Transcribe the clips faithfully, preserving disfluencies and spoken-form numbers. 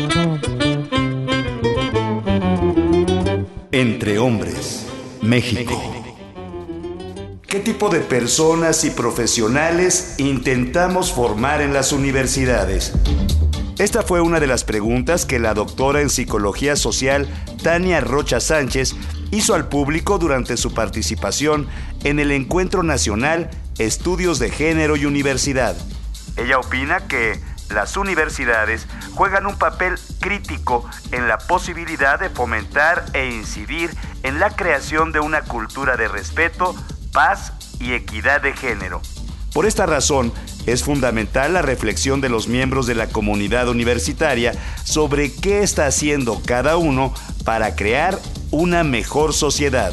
Entre hombres, México. ¿Qué tipo de personas y profesionales intentamos formar en las universidades? Esta fue una de las preguntas que la doctora en Psicología Social, Tania Rocha Sánchez, hizo al público durante su participación en el Encuentro Nacional Estudios de Género y Universidad. Ella opina que las universidades juegan un papel crítico en la posibilidad de fomentar e incidir en la creación de una cultura de respeto, paz y equidad de género. Por esta razón, es fundamental la reflexión de los miembros de la comunidad universitaria sobre qué está haciendo cada uno para crear una mejor sociedad.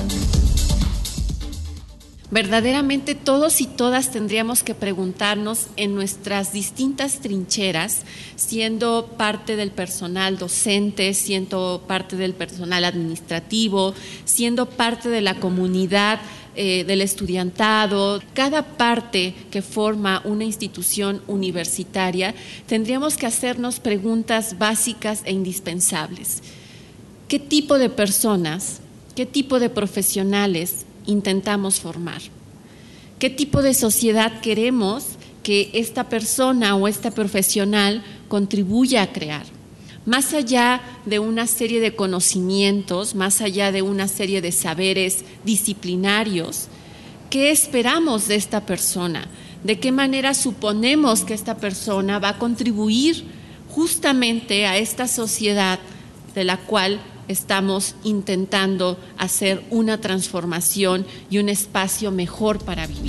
Verdaderamente todos y todas tendríamos que preguntarnos en nuestras distintas trincheras, siendo parte del personal docente, siendo parte del personal administrativo, siendo parte de la comunidad eh, del estudiantado, cada parte que forma una institución universitaria, tendríamos que hacernos preguntas básicas e indispensables. ¿Qué tipo de personas, qué tipo de profesionales intentamos formar? ¿Qué tipo de sociedad queremos que esta persona o esta profesional contribuya a crear? Más allá de una serie de conocimientos, más allá de una serie de saberes disciplinarios, ¿qué esperamos de esta persona? ¿De qué manera suponemos que esta persona va a contribuir justamente a esta sociedad de la cual estamos intentando hacer una transformación y un espacio mejor para vivir?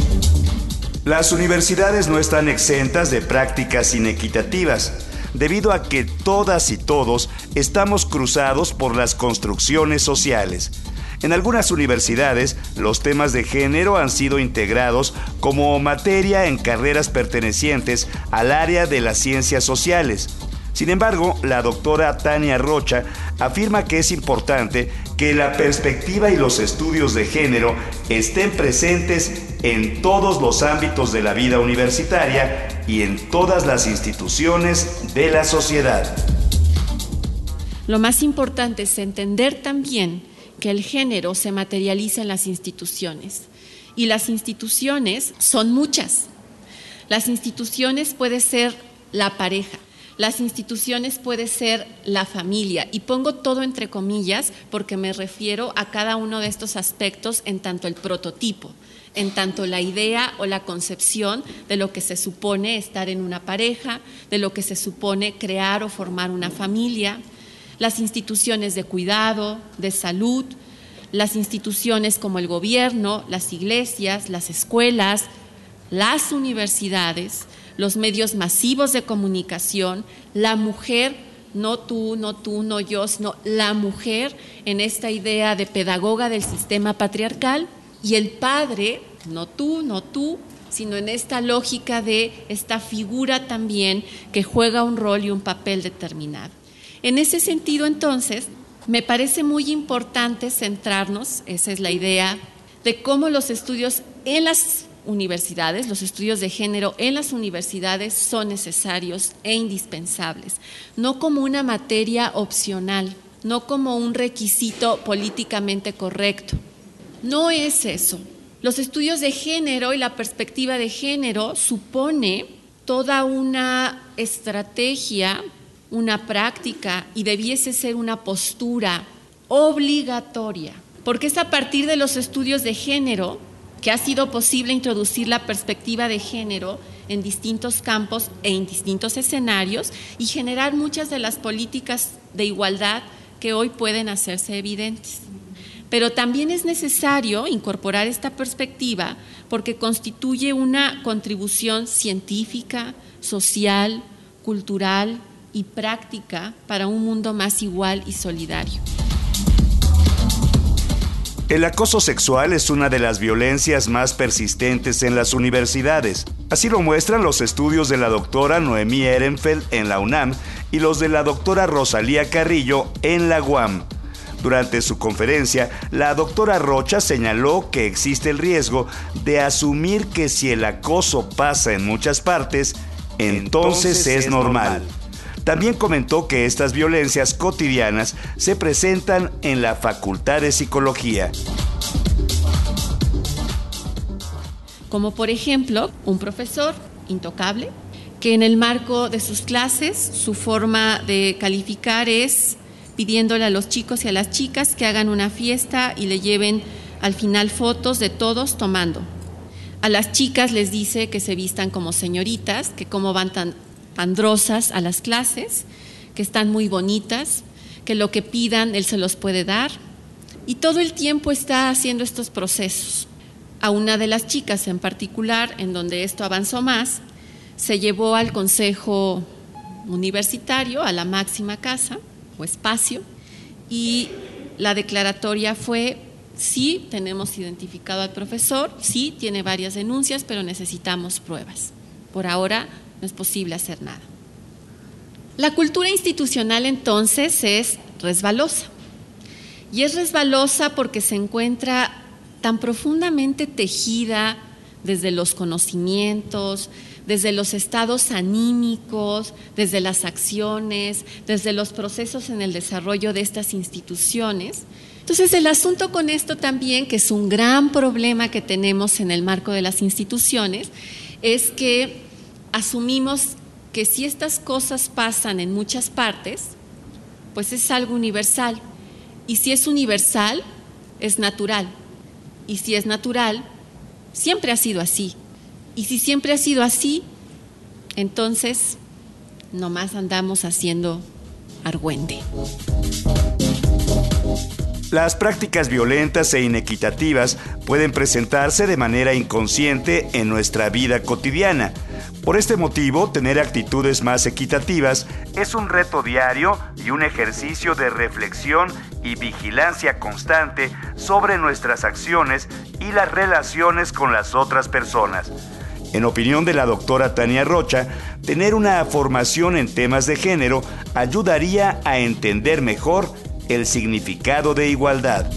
Las universidades no están exentas de prácticas inequitativas, debido a que todas y todos estamos cruzados por las construcciones sociales. En algunas universidades, los temas de género han sido integrados como materia en carreras pertenecientes al área de las ciencias sociales. Sin embargo, la doctora Tania Rocha afirma que es importante que la perspectiva y los estudios de género estén presentes en todos los ámbitos de la vida universitaria y en todas las instituciones de la sociedad. Lo más importante es entender también que el género se materializa en las instituciones, y las instituciones son muchas. Las instituciones puede ser la pareja, las instituciones puede ser la familia, y pongo todo entre comillas porque me refiero a cada uno de estos aspectos en tanto el prototipo, en tanto la idea o la concepción de lo que se supone estar en una pareja, de lo que se supone crear o formar una familia, las instituciones de cuidado, de salud, las instituciones como el gobierno, las iglesias, las escuelas, las universidades, los medios masivos de comunicación, la mujer, no tú, no tú, no yo, sino la mujer en esta idea de pedagoga del sistema patriarcal, y el padre, no tú, no tú, sino en esta lógica de esta figura también que juega un rol y un papel determinado. En ese sentido, entonces, me parece muy importante centrarnos, esa es la idea, de cómo los estudios en las universidades, los estudios de género en las universidades son necesarios e indispensables, no como una materia opcional, no como un requisito políticamente correcto. No es eso. Los estudios de género y la perspectiva de género supone toda una estrategia, una práctica, y debiese ser una postura obligatoria, porque es a partir de los estudios de género que ha sido posible introducir la perspectiva de género en distintos campos e en distintos escenarios y generar muchas de las políticas de igualdad que hoy pueden hacerse evidentes. Pero también es necesario incorporar esta perspectiva porque constituye una contribución científica, social, cultural y práctica para un mundo más igual y solidario. El acoso sexual es una de las violencias más persistentes en las universidades. Así lo muestran los estudios de la doctora Noemí Ehrenfeld en la UNAM y los de la doctora Rosalía Carrillo en la U A M. Durante su conferencia, la doctora Rocha señaló que existe el riesgo de asumir que si el acoso pasa en muchas partes, entonces, entonces es normal. También comentó que estas violencias cotidianas se presentan en la Facultad de Psicología. Como por ejemplo, un profesor intocable, que en el marco de sus clases, su forma de calificar es pidiéndole a los chicos y a las chicas que hagan una fiesta y le lleven al final fotos de todos tomando. A las chicas les dice que se vistan como señoritas, que cómo van tan pandrosas a las clases, que están muy bonitas, que lo que pidan él se los puede dar. Y todo el tiempo está haciendo estos procesos. A una de las chicas en particular, en donde esto avanzó más, se llevó al consejo universitario, a la máxima casa o espacio, y la declaratoria fue: sí, tenemos identificado al profesor, sí, tiene varias denuncias, pero necesitamos pruebas. Por ahora no es posible hacer nada. La cultura institucional entonces es resbalosa. Y es resbalosa porque se encuentra tan profundamente tejida desde los conocimientos, desde los estados anímicos, desde las acciones, desde los procesos en el desarrollo de estas instituciones. Entonces, el asunto con esto también, que es un gran problema que tenemos en el marco de las instituciones, es que asumimos que si estas cosas pasan en muchas partes, pues es algo universal. Y si es universal, es natural. Y si es natural, siempre ha sido así. Y si siempre ha sido así, entonces nomás andamos haciendo argüende. Las prácticas violentas e inequitativas pueden presentarse de manera inconsciente en nuestra vida cotidiana. Por este motivo, tener actitudes más equitativas es un reto diario y un ejercicio de reflexión y vigilancia constante sobre nuestras acciones y las relaciones con las otras personas. En opinión de la doctora Tania Rocha, tener una formación en temas de género ayudaría a entender mejor el significado de igualdad.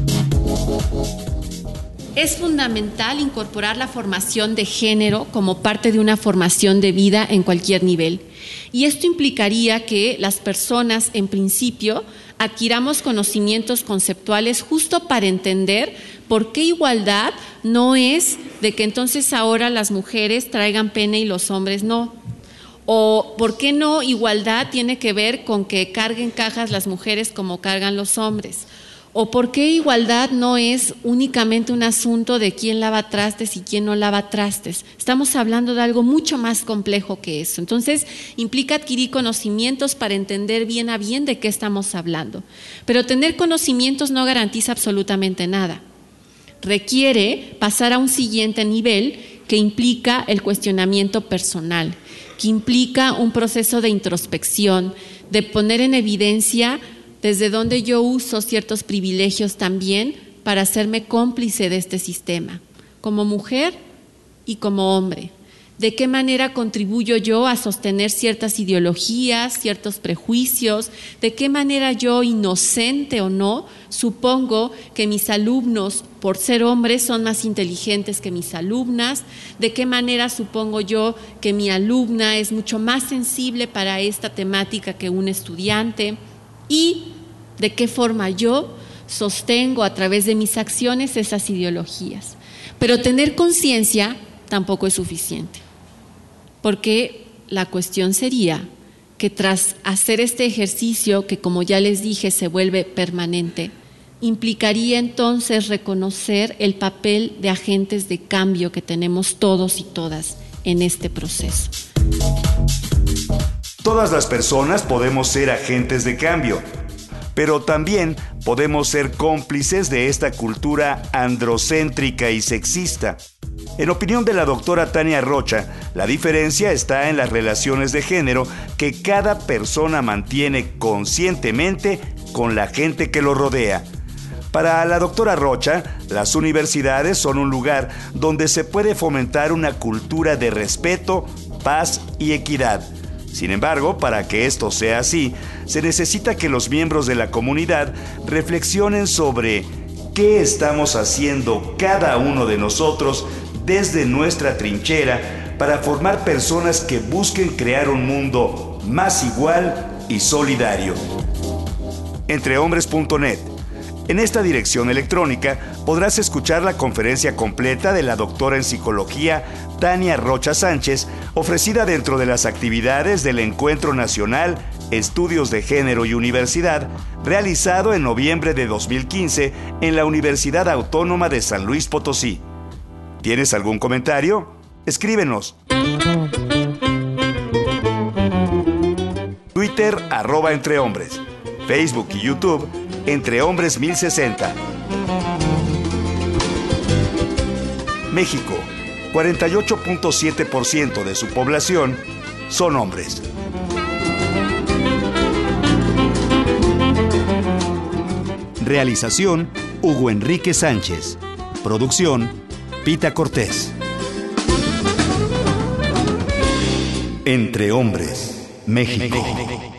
Es fundamental incorporar la formación de género como parte de una formación de vida en cualquier nivel. Y esto implicaría que las personas, en principio, adquiramos conocimientos conceptuales justo para entender por qué igualdad no es de que entonces ahora las mujeres traigan pene y los hombres no. O por qué no igualdad tiene que ver con que carguen cajas las mujeres como cargan los hombres. O por qué igualdad no es únicamente un asunto de quién lava trastes y quién no lava trastes. Estamos hablando de algo mucho más complejo que eso. Entonces, implica adquirir conocimientos para entender bien a bien de qué estamos hablando. Pero tener conocimientos no garantiza absolutamente nada. Requiere pasar a un siguiente nivel que implica el cuestionamiento personal, que implica un proceso de introspección, de poner en evidencia desde dónde yo uso ciertos privilegios también para hacerme cómplice de este sistema, como mujer y como hombre. ¿De qué manera contribuyo yo a sostener ciertas ideologías, ciertos prejuicios? ¿De qué manera yo, inocente o no, supongo que mis alumnos, por ser hombres, son más inteligentes que mis alumnas? ¿De qué manera supongo yo que mi alumna es mucho más sensible para esta temática que un estudiante? ¿Y de qué forma yo sostengo a través de mis acciones esas ideologías? Pero tener conciencia tampoco es suficiente. Porque la cuestión sería que tras hacer este ejercicio, que como ya les dije se vuelve permanente, implicaría entonces reconocer el papel de agentes de cambio que tenemos todos y todas en este proceso. Todas las personas podemos ser agentes de cambio, pero también podemos ser cómplices de esta cultura androcéntrica y sexista. En opinión de la doctora Tania Rocha, la diferencia está en las relaciones de género que cada persona mantiene conscientemente con la gente que lo rodea. Para la doctora Rocha, las universidades son un lugar donde se puede fomentar una cultura de respeto, paz y equidad. Sin embargo, para que esto sea así, se necesita que los miembros de la comunidad reflexionen sobre qué estamos haciendo cada uno de nosotros desde nuestra trinchera para formar personas que busquen crear un mundo más igual y solidario. entrehombres punto net. En esta dirección electrónica podrás escuchar la conferencia completa de la doctora en psicología Tania Rocha Sánchez, ofrecida dentro de las actividades del Encuentro Nacional Estudios de Género y Universidad, realizado en noviembre de dos mil quince en la Universidad Autónoma de San Luis Potosí. ¿Tienes algún comentario? Escríbenos. Twitter, arroba entrehombres. Facebook y YouTube, Entrehombres mil sesenta. México, cuarenta y ocho punto siete por ciento de su población son hombres. Realización, Hugo Enrique Sánchez. Producción, Pita Cortés. Entre Hombres, México.